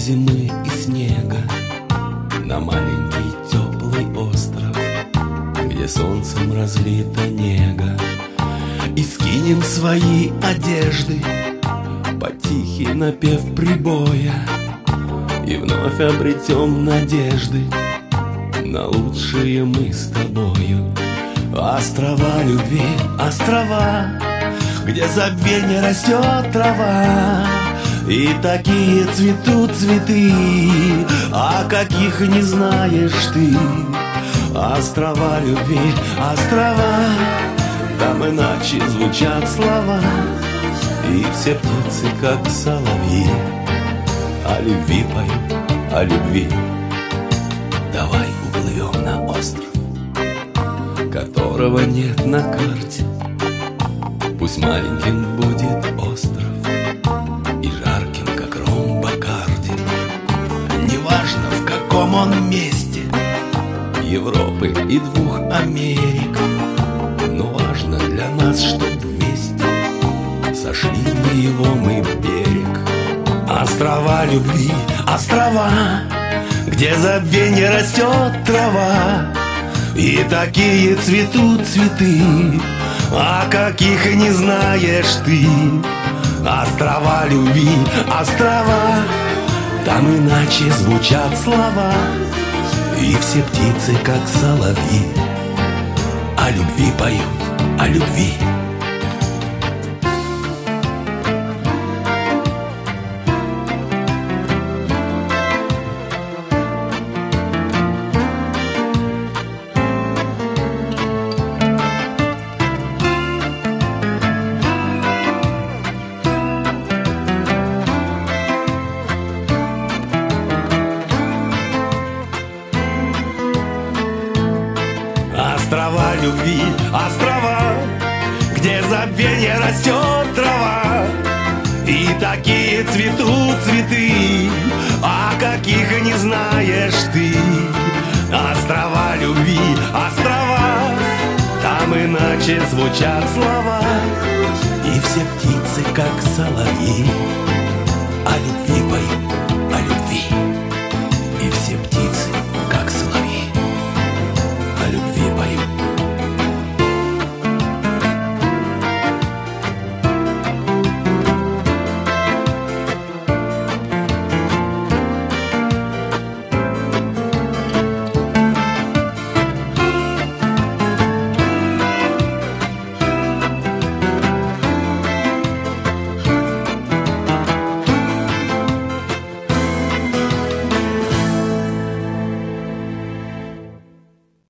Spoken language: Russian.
зимы и снега на маленький теплый остров, где солнцем разлита нега, и скинем свои одежды под тихий напев прибоя, и вновь обретем надежды на лучшие мы с тобою. Острова любви, острова, где забвенье растет трава, и такие цветут цветы, о каких не знаешь ты. Острова любви, острова, там иначе звучат слова, и все птицы, как соловьи, о любви поют, о любви. Давай уплывем на остров, которого нет на карте. Пусть маленьким будет остров и жарким, как ром Бакарди. Неважно, в каком он месте Европы и двух Америк, но важно для нас, чтоб вместе сошли на его мы берег. Острова любви, острова, где забвенье растет трава, и такие цветут цветы, о каких и не знаешь ты. Острова любви, острова, там иначе звучат слова, и все птицы, как соловьи, о любви поют, о любви. Острова любви, острова, где забвенье растет трава, и такие цветут цветы, о каких и не знаешь ты. Острова любви, острова, там иначе звучат слова, и все птицы, как соловьи,